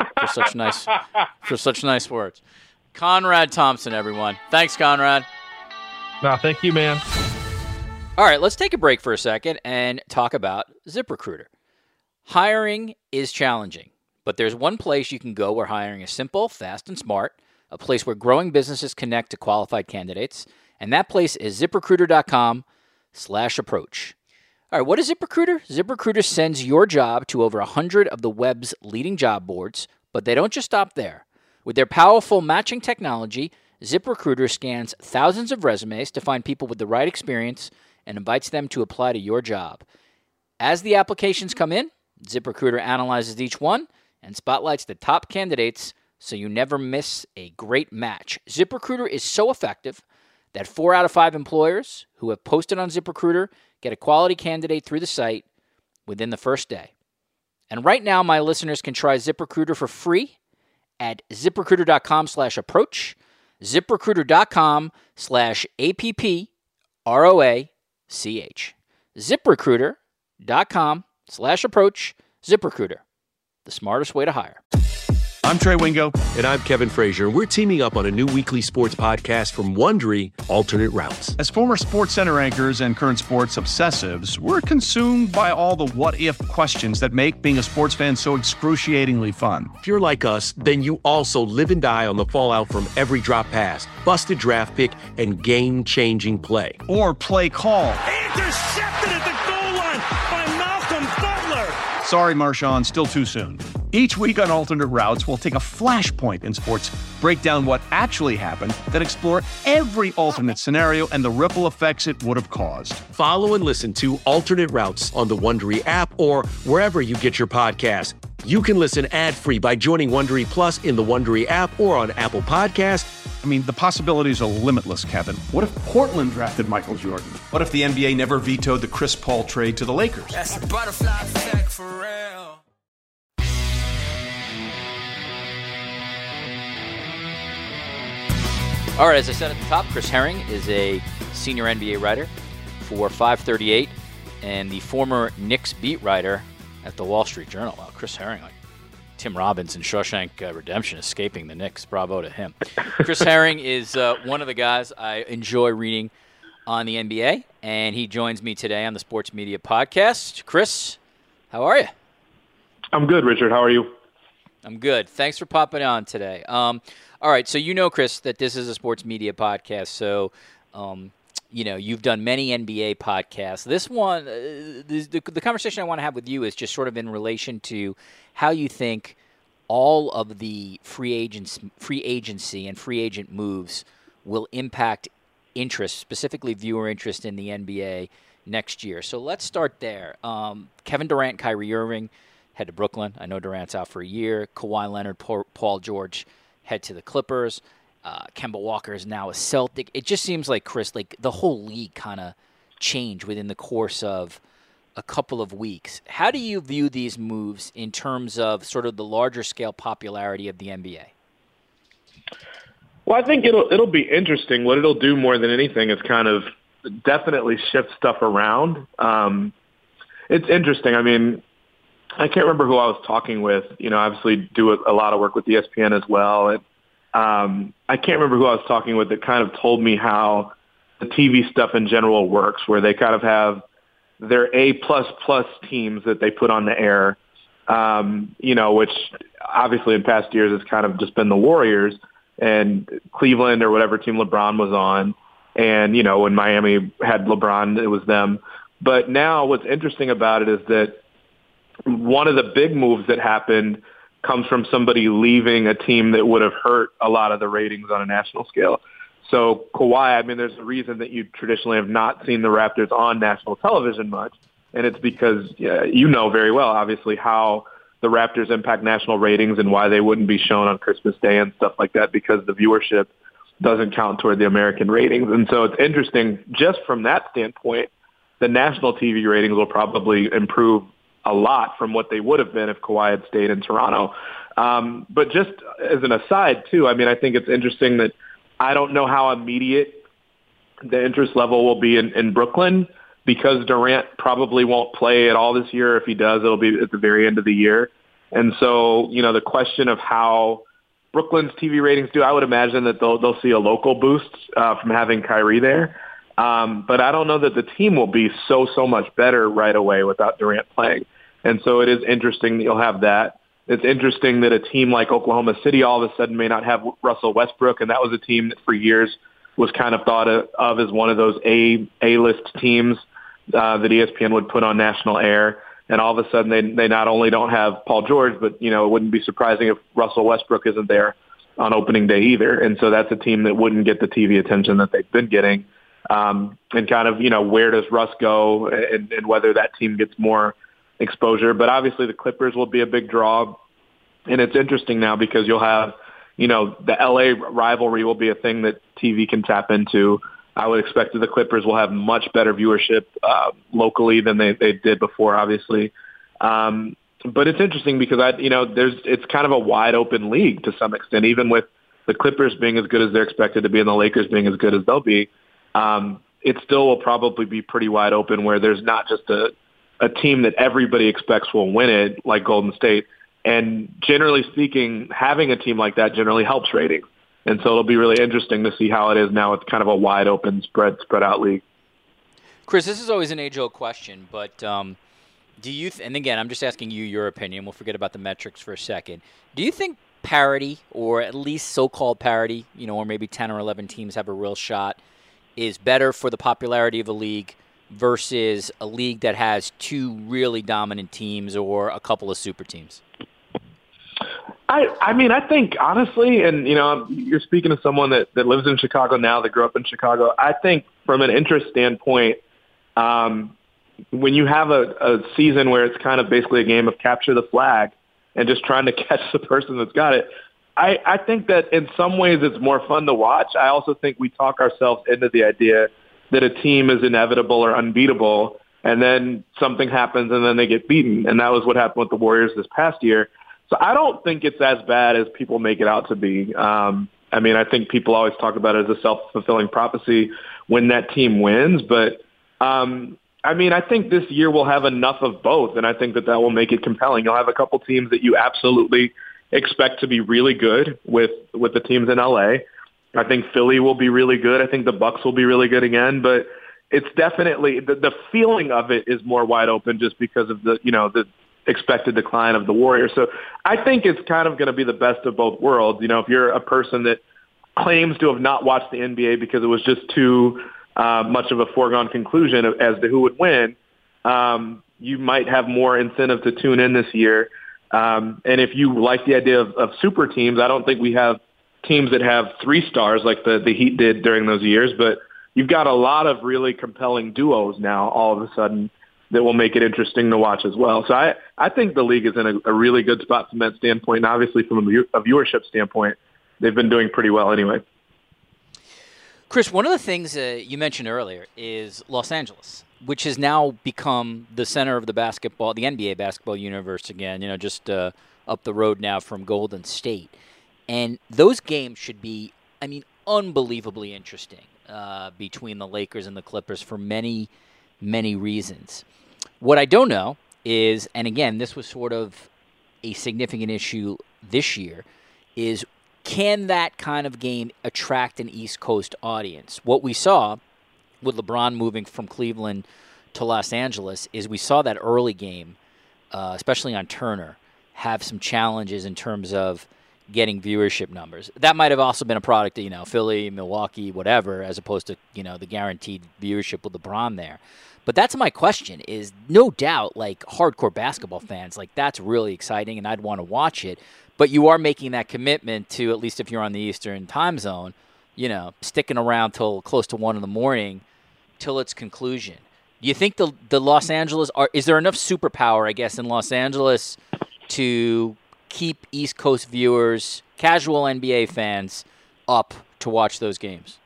B: nice words. Conrad Thompson, everyone. Thanks, Conrad.
C: No, thank you, man.
B: All right, let's take a break for a second and talk about ZipRecruiter. Hiring is challenging, but there's one place you can go where hiring is simple, fast, and smart, a place where growing businesses connect to qualified candidates, And that place is ZipRecruiter.com/approach. All right, what is ZipRecruiter? ZipRecruiter sends your job to over 100 of the web's leading job boards, but they don't just stop there. With their powerful matching technology, ZipRecruiter scans thousands of resumes to find people with the right experience and invites them to apply to your job. As the applications come in, ZipRecruiter analyzes each one and spotlights the top candidates so you never miss a great match. ZipRecruiter is so effective that 4 out of 5 employers who have posted on ZipRecruiter get a quality candidate through the site within the first day. And right now, my listeners can try ZipRecruiter for free at ZipRecruiter.com/approach, ZipRecruiter.com/APPROACH. ZipRecruiter.com/approach. ZipRecruiter, the smartest way to hire.
A: I'm Trey Wingo.
D: And I'm Kevin Frazier. We're teaming up on a new weekly sports podcast from Wondery, Alternate Routes.
A: As former Sports Center anchors and current sports obsessives, we're consumed by all the what-if questions that make being a sports fan so excruciatingly fun.
D: If you're like us, then you also live and die on the fallout from every drop pass, busted draft pick, and game-changing play.
A: Or play call.
E: Intercepted at the goal line by Malcolm Butler.
A: Sorry, Marshawn, still too soon. Each week on Alternate Routes, we'll take a flashpoint in sports, break down what actually happened, then explore every alternate scenario and the ripple effects it would have caused.
D: Follow and listen to Alternate Routes on the Wondery app or wherever you get your podcasts. You can listen ad-free by joining Wondery Plus in the Wondery app or on Apple Podcasts.
A: I mean, the possibilities are limitless, Kevin.
F: What if Portland drafted Michael Jordan? What if the NBA never vetoed the Chris Paul trade to the Lakers?
E: That's a butterfly effect for real.
B: All right, as I said at the top, Chris Herring is a senior NBA writer for 538 and the former Knicks beat writer at the Wall Street Journal. Wow, Chris Herring, like Tim Robbins in Shawshank Redemption, escaping the Knicks. Bravo to him. Chris Herring is one of the guys I enjoy reading on the NBA, and he joins me today on the Sports Media Podcast. Chris, how are you?
C: I'm good, Richard. How are you?
B: I'm good. Thanks for popping on today. All right, so you know, Chris, that this is a sports media podcast. So, you've done many NBA podcasts. This one, the conversation I want to have with you is just sort of in relation to how you think all of the free agency and free agent moves will impact interest, specifically viewer interest in the NBA next year. So let's start there. Kevin Durant, Kyrie Irving head to Brooklyn. I know Durant's out for a year. Kawhi Leonard, Paul George head to the Clippers. Kemba Walker is now a Celtic. It just seems like, Chris, like the whole league kind of changed within the course of a couple of weeks. How do you view these moves in terms of sort of the larger scale popularity of the NBA?
C: Well, I think it'll be interesting. What it'll do more than anything is kind of definitely shift stuff around. It's interesting. I mean, I can't remember who I was talking with. Obviously do a lot of work with ESPN as well. And I can't remember who I was talking with that kind of told me how the TV stuff in general works, where they kind of have their A++ teams that they put on the air, which obviously in past years has kind of just been the Warriors and Cleveland or whatever team LeBron was on. And, when Miami had LeBron, it was them. But now what's interesting about it is that one of the big moves that happened comes from somebody leaving a team that would have hurt a lot of the ratings on a national scale. So Kawhi, I mean, there's a reason that you traditionally have not seen the Raptors on national television much, and it's because you know very well, obviously, how the Raptors impact national ratings and why they wouldn't be shown on Christmas Day and stuff like that, because the viewership doesn't count toward the American ratings. And so it's interesting, just from that standpoint, the national TV ratings will probably improve a lot from what they would have been if Kawhi had stayed in Toronto. But just as an aside, too, I mean, I think it's interesting that I don't know how immediate the interest level will be in Brooklyn, because Durant probably won't play at all this year. If he does, it'll be at the very end of the year. And so, the question of how Brooklyn's TV ratings do, I would imagine that they'll see a local boost from having Kyrie there. But I don't know that the team will be so much better right away without Durant playing. And so it is interesting that you'll have that. It's interesting that a team like Oklahoma City all of a sudden may not have Russell Westbrook, and that was a team that for years was kind of thought of as one of those A-list teams that ESPN would put on national air. And all of a sudden, they not only don't have Paul George, but, it wouldn't be surprising if Russell Westbrook isn't there on opening day either. And so that's a team that wouldn't get the TV attention that they've been getting. And kind of, where does Russ go and whether that team gets more exposure. But obviously the Clippers will be a big draw. And it's interesting now because you'll have, the LA rivalry will be a thing that TV can tap into. I would expect that the Clippers will have much better viewership locally than they did before, obviously. But it's interesting because it's kind of a wide open league to some extent, even with the Clippers being as good as they're expected to be and the Lakers being as good as they'll be. It still will probably be pretty wide open where there's not just a team that everybody expects will win it like Golden State. And generally speaking, having a team like that generally helps ratings. And so it'll be really interesting to see how it is now with kind of a wide open spread out league.
B: Chris, this is always an age-old question, but do you and again, I'm just asking you your opinion. We'll forget about the metrics for a second. Do you think parity, or at least so-called parity, or maybe 10 or 11 teams have a real shot, is better for the popularity of a league versus a league that has two really dominant teams or a couple of super teams?
C: I think, honestly, and, you're speaking to someone that lives in Chicago now, that grew up in Chicago. I think from an interest standpoint, when you have a season where it's kind of basically a game of capture the flag and just trying to catch the person that's got it, I think that in some ways it's more fun to watch. I also think we talk ourselves into the idea that a team is inevitable or unbeatable, and then something happens and then they get beaten. And that was what happened with the Warriors this past year. So I don't think it's as bad as people make it out to be. I think people always talk about it as a self-fulfilling prophecy when that team wins. But, I think this year we'll have enough of both, and I think that will make it compelling. You'll have a couple teams that you absolutely expect to be really good with the teams in L.A. I think Philly will be really good. I think the Bucks will be really good again. But it's definitely the feeling of it is more wide open just because of the expected decline of the Warriors. So I think it's kind of going to be the best of both worlds. If you're a person that claims to have not watched the NBA because it was just too much of a foregone conclusion as to who would win, you might have more incentive to tune in this year. And if you like the idea of super teams, I don't think we have teams that have 3 stars like the Heat did during those years, but you've got a lot of really compelling duos now all of a sudden that will make it interesting to watch as well. So I think the league is in a really good spot from that standpoint. And obviously from a viewership standpoint, they've been doing pretty well anyway.
B: Chris, one of the things you mentioned earlier is Los Angeles, which has now become the center of the NBA basketball universe again, just up the road now from Golden State. And those games should be, unbelievably interesting between the Lakers and the Clippers for many, many reasons. What I don't know is, and again, this was sort of a significant issue this year, is can that kind of game attract an East Coast audience? What we saw with LeBron moving from Cleveland to Los Angeles is we saw that early game, especially on Turner, have some challenges in terms of getting viewership numbers. That might have also been a product of, Philly, Milwaukee, whatever, as opposed to, the guaranteed viewership with LeBron there. But that's my question is, no doubt, like, hardcore basketball fans, like, that's really exciting, and I'd want to watch it. But you are making that commitment to, at least if you're on the Eastern time zone, sticking around till close to 1 a.m. till its conclusion. Do you think the Los Angeles is there enough superpower, I guess, in Los Angeles to keep East Coast viewers, casual NBA fans, up to watch those games?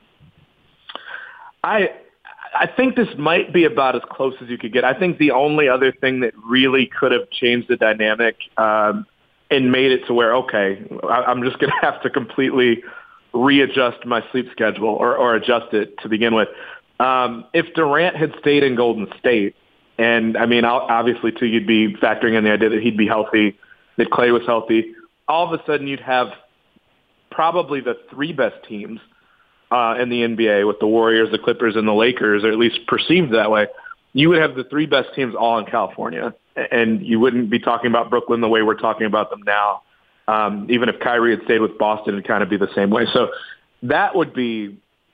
C: I think this might be about as close as you could get. I think the only other thing that really could have changed the dynamic and made it to where, okay, I'm just going to have to completely readjust my sleep schedule or adjust it to begin with. If Durant had stayed in Golden State, and obviously too, you'd be factoring in the idea that he'd be healthy, that Clay was healthy, all of a sudden you'd have probably the 3 best teams in the NBA with the Warriors, the Clippers, and the Lakers, or at least perceived that way. You would have the 3 best teams all in California, and you wouldn't be talking about Brooklyn the way we're talking about them now. Even if Kyrie had stayed with Boston, it'd kind of be the same way. So that would be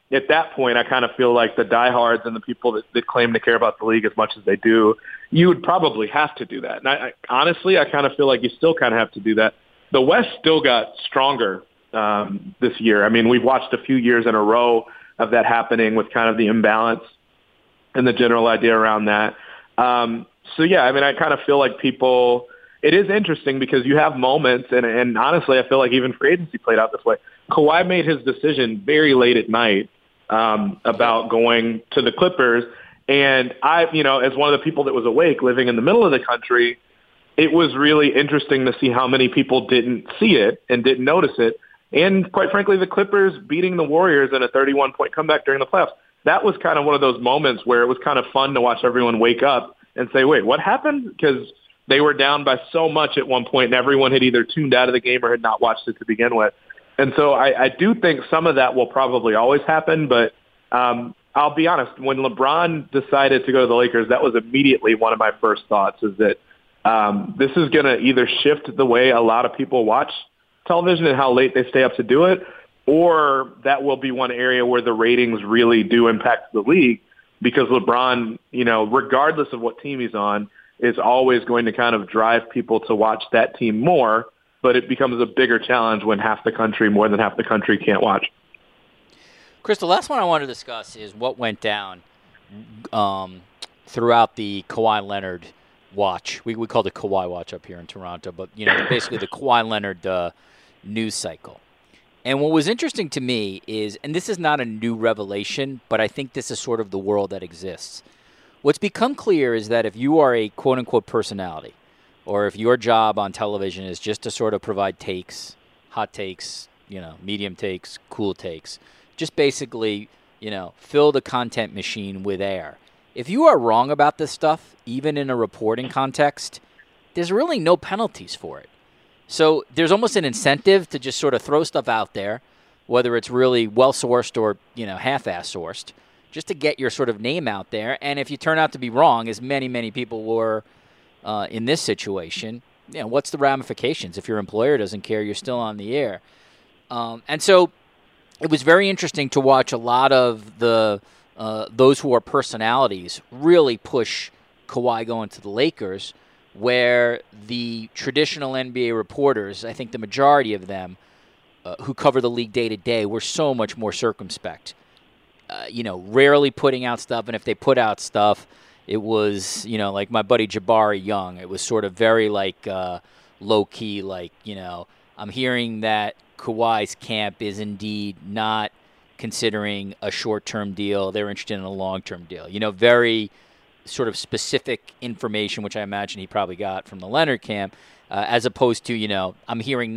C: at that point, I kind of feel like the diehards and the people that claim to care about the league as much as they do, you would probably have to do that. And honestly, I kind of feel like you still kind of have to do that. The West still got stronger this year. I mean, we've watched a few years in a row of that happening with kind of the imbalance and the general idea around that. So, yeah, I mean, I kind of feel like people – it is interesting because you have moments, and honestly, I feel like even free agency played out this way. Kawhi made his decision very late at night about going to the Clippers. And I, as one of the people that was awake living in the middle of the country, it was really interesting to see how many people didn't see it and didn't notice it. And quite frankly, the Clippers beating the Warriors in a 31-point comeback during the playoffs, that was kind of one of those moments where it was kind of fun to watch everyone wake up and say, wait, what happened? Because they were down by so much at one point, and everyone had either tuned out of the game or had not watched it to begin with. And so I do think some of that will probably always happen, but I'll be honest, when LeBron decided to go to the Lakers, that was immediately one of my first thoughts, is that this is going to either shift the way a lot of people watch television and how late they stay up to do it, or that will be one area where the ratings really do impact the league, because LeBron, regardless of what team he's on, is always going to kind of drive people to watch that team more, but it becomes a bigger challenge when more than half the country can't watch.
B: Chris, the last one I want to discuss is what went down throughout the Kawhi Leonard watch. We called it Kawhi watch up here in Toronto, but basically the Kawhi Leonard news cycle. And what was interesting to me is, and this is not a new revelation, but I think this is sort of the world that exists. What's become clear is that if you are a quote-unquote personality, or if your job on television is just to sort of provide takes, hot takes, medium takes, cool takes, just basically, fill the content machine with air. If you are wrong about this stuff, even in a reporting context, there's really no penalties for it. So there's almost an incentive to just sort of throw stuff out there, whether it's really well-sourced or, half-ass sourced, just to get your sort of name out there. And if you turn out to be wrong, as many, many people were in this situation, what's the ramifications? If your employer doesn't care, you're still on the air. And so it was very interesting to watch a lot of the those who are personalities really push Kawhi going to the Lakers, where the traditional NBA reporters, I think the majority of them who cover the league day to day, were so much more circumspect. Rarely putting out stuff, and if they put out stuff, it was, like my buddy Jabari Young. It was sort of very low-key, I'm hearing that Kawhi's camp is indeed not considering a short-term deal. They're interested in a long-term deal. Very sort of specific information, which I imagine he probably got from the Leonard camp, as opposed to, I'm hearing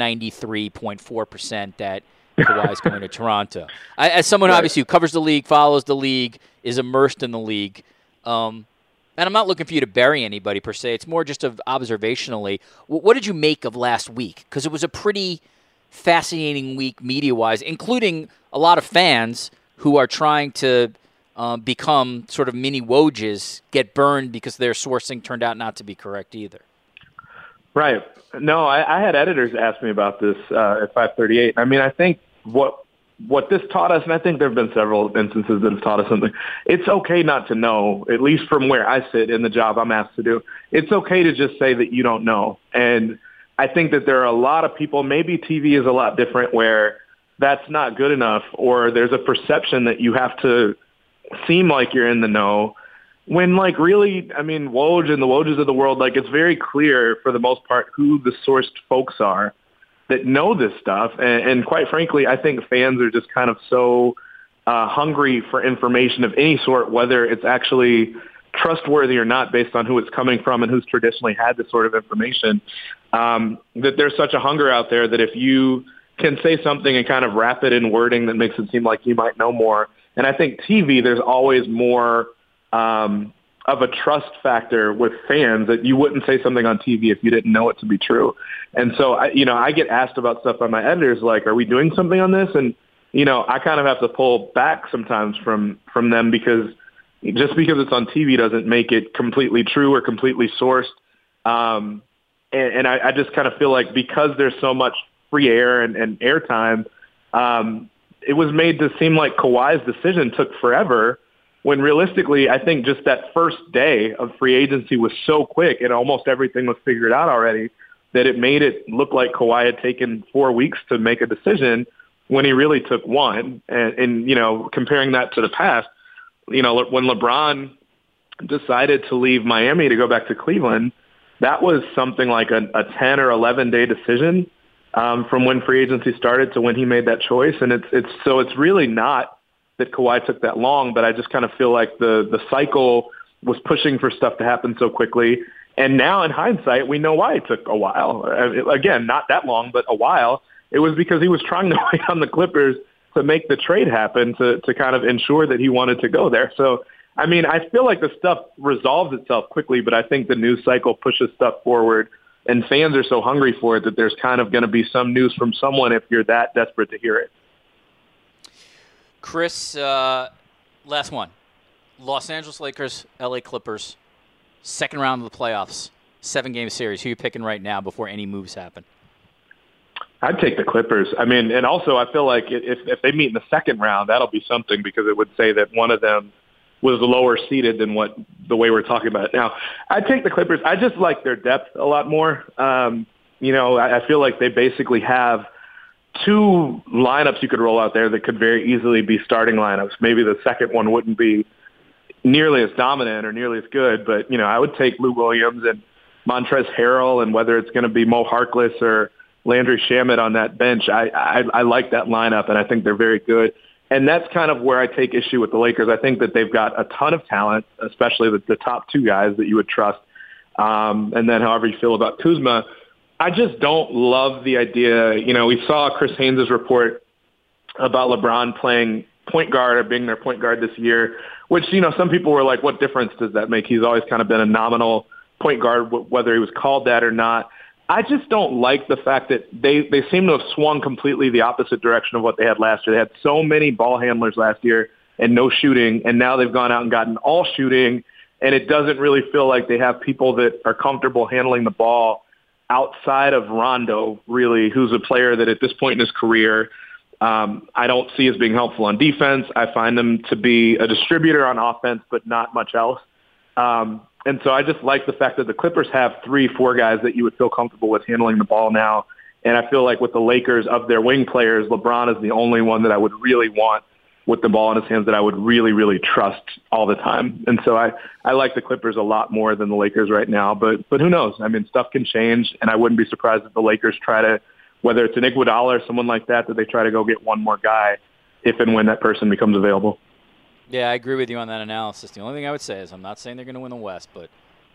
B: 93.4% that Kawhi's going to Toronto. As someone obviously who covers the league, follows the league, is immersed in the league, and I'm not looking for you to bury anybody per se. It's more just observationally. What did you make of last week? Because it was a pretty fascinating week media-wise, including a lot of fans who are trying to become sort of mini Wojs, get burned because their sourcing turned out not to be correct either.
C: Right. No, I had editors ask me about this at 538. I mean, I think what this taught us, and I think there have been several instances that have taught us something, it's okay not to know, at least from where I sit in the job I'm asked to do. It's okay to just say that you don't know. And I think that there are a lot of people, maybe TV is a lot different, where that's not good enough, or there's a perception that you have to seem like you're in the know, when really, I mean, Woj and the Wojs of the world, it's very clear for the most part who the sourced folks are that know this stuff. And quite frankly, I think fans are just kind of so hungry for information of any sort, whether it's actually trustworthy or not based on who it's coming from and who's traditionally had this sort of information, that there's such a hunger out there that if you can say something and kind of wrap it in wording that makes it seem like you might know more. And I think TV, there's always more of a trust factor with fans, that you wouldn't say something on TV if you didn't know it to be true. And so, I get asked about stuff by my editors, like, are we doing something on this? And, I kind of have to pull back sometimes from them, because just because it's on TV doesn't make it completely true or completely sourced. And I just kind of feel like because there's so much free air and airtime, it was made to seem like Kawhi's decision took forever, when realistically, I think just that first day of free agency was so quick and almost everything was figured out already that it made it look like Kawhi had taken 4 weeks to make a decision when he really took one. And comparing that to the past, when LeBron decided to leave Miami to go back to Cleveland, that was something like a 10 or 11 day decision from when free agency started to when he made that choice. And it's really not that Kawhi took that long, but I just kind of feel like the cycle was pushing for stuff to happen so quickly. And now in hindsight, we know why it took a while. Again, not that long, but a while. It was because he was trying to wait on the Clippers to make the trade happen to kind of ensure that he wanted to go there. So, I mean, I feel like the stuff resolves itself quickly, but I think the news cycle pushes stuff forward, and fans are so hungry for it that there's kind of going to be some news from someone if you're that desperate to hear it.
B: Chris, last one. Los Angeles Lakers, LA Clippers, second round of the playoffs, 7-game series. Who are you picking right now before any moves happen?
C: I'd take the Clippers. I mean, and also I feel like if they meet in the second round, that'll be something because it would say that one of them was lower seeded than the way we're talking about it now. I'd take the Clippers. I just like their depth a lot more. I feel like they basically have 2 lineups you could roll out there that could very easily be starting lineups. Maybe the second one wouldn't be nearly as dominant or nearly as good, but, I would take Lou Williams and Montrezl Harrell, and whether it's going to be Mo Harkless or Landry Shamet on that bench, I like that lineup, and I think they're very good. And that's kind of where I take issue with the Lakers. I think that they've got a ton of talent, especially the top 2 guys that you would trust. And then however you feel about Kuzma, I just don't love the idea. We saw Chris Haynes' report about LeBron playing point guard or being their point guard this year, which, some people were like, what difference does that make? He's always kind of been a nominal point guard, whether he was called that or not. I just don't like the fact that they seem to have swung completely the opposite direction of what they had last year. They had so many ball handlers last year and no shooting, and now they've gone out and gotten all shooting, and it doesn't really feel like they have people that are comfortable handling the ball outside of Rondo, really, who's a player that at this point in his career I don't see as being helpful on defense. I find him to be a distributor on offense, but not much else. And so I just like the fact that the Clippers have 3-4 guys that you would feel comfortable with handling the ball now. And I feel like with the Lakers, of their wing players, LeBron is the only one that I would really want with the ball in his hands that I would really, really trust all the time. And so I like the Clippers a lot more than the Lakers right now. But who knows? I mean, stuff can change, and I wouldn't be surprised if the Lakers try to, whether it's an Iguodala or someone like that they try to go get one more guy if and when that person becomes available.
B: Yeah, I agree with you on that analysis. The only thing I would say is I'm not saying they're going to win the West, but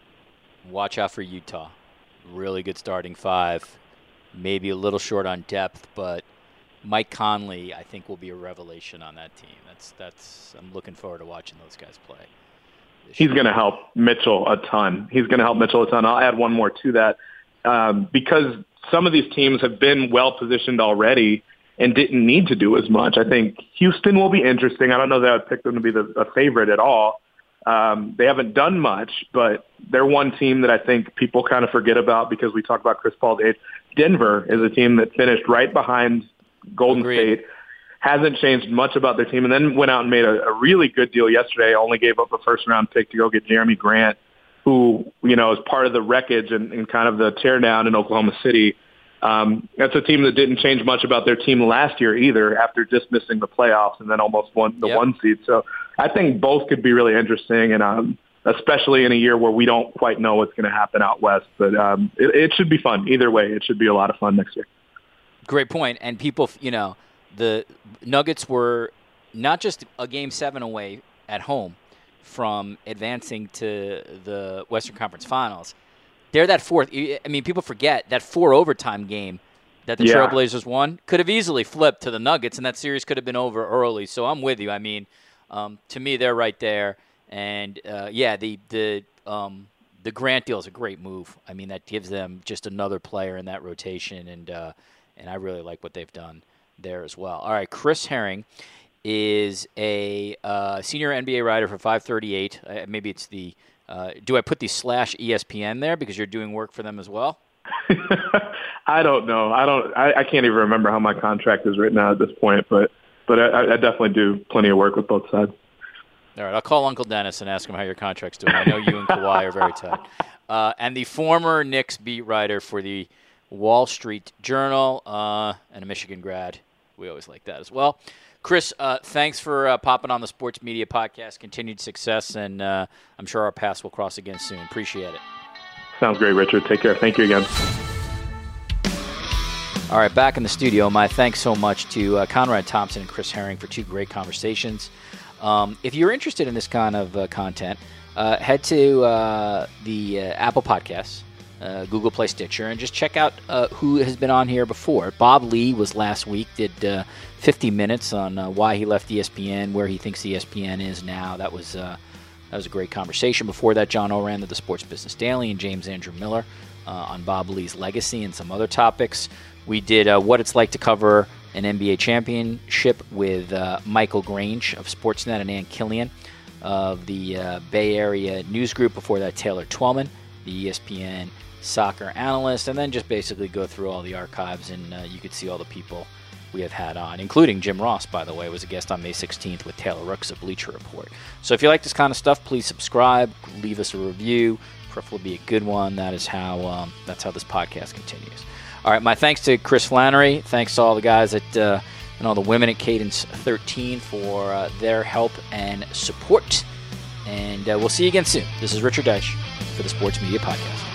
B: watch out for Utah. Really good starting 5. Maybe a little short on depth, but Mike Conley, I think, will be a revelation on that team. I'm looking forward to watching those guys play.
C: He's going to help Mitchell a ton. I'll add one more to that because some of these teams have been well-positioned already and didn't need to do as much. I think Houston will be interesting. I don't know that I would pick them to be a favorite at all. They haven't done much, but they're one team that I think people kind of forget about because we talk about Chris Paul's age. Denver is a team that finished right behind Golden State, hasn't changed much about their team, and then went out and made a really good deal yesterday, only gave up a first-round pick to go get Jeremy Grant, who, is part of the wreckage and kind of the teardown in Oklahoma City. That's a team that didn't change much about their team last year either after just missing the playoffs and then almost won the 1 seed. So I think both could be really interesting, and especially in a year where we don't quite know what's going to happen out west. But it should be fun. Either way, it should be a lot of fun next year.
B: Great point. And people, the Nuggets were not just a Game 7 away at home from advancing to the Western Conference Finals. They're that fourth. I mean, people forget that 4 overtime game that the Trailblazers won could have easily flipped to the Nuggets, and that series could have been over early. So I'm with you. I mean, to me, they're right there. And the Grant deal is a great move. I mean, that gives them just another player in that rotation, and I really like what they've done there as well. All right, Chris Herring is a senior NBA writer for 538. Maybe it's the. Do I put the /ESPN there because you're doing work for them as well?
C: I don't know. I can't even remember how my contract is written out at this point, but
G: But I definitely do plenty of work with both sides.
B: All right, I'll call Uncle Dennis and ask him how your contract's doing. I know you and Kawhi are very tight. And the former Knicks beat writer for the Wall Street Journal and a Michigan grad. We always like that as well. Chris, thanks for popping on the Sports Media Podcast. Continued success, and I'm sure our paths will cross again soon. Appreciate it.
G: Sounds great, Richard. Take care. Thank you again.
B: All right, back in the studio. My thanks so much to Conrad Thompson and Chris Herring for 2 great conversations. If you're interested in this kind of content, head to the Apple Podcasts, Google Play, Stitcher, and just check out who has been on here before. Bob Lee was last week, did 50 minutes on why he left ESPN, where he thinks ESPN is now. That was a great conversation. Before that, John Oran of the Sports Business Daily and James Andrew Miller on Bob Lee's legacy and some other topics. We did what it's like to cover an NBA championship with Michael Grange of Sportsnet and Ann Killian of the Bay Area News Group. Before that, Taylor Twellman, the ESPN soccer analyst, and then just basically go through all the archives, and you could see all the people we have had on, including Jim Ross, by the way, was a guest on May 16th with Taylor Rooks of Bleacher Report. So if you like this kind of stuff, please subscribe, leave us a review, preferably be a good one. That is how that's how this podcast continues. All right, my thanks to Chris Flannery. Thanks to all the guys at and all the women at Cadence 13 for their help and support. And we'll see you again soon. This is Richard Deitsch for the Sports Media Podcast.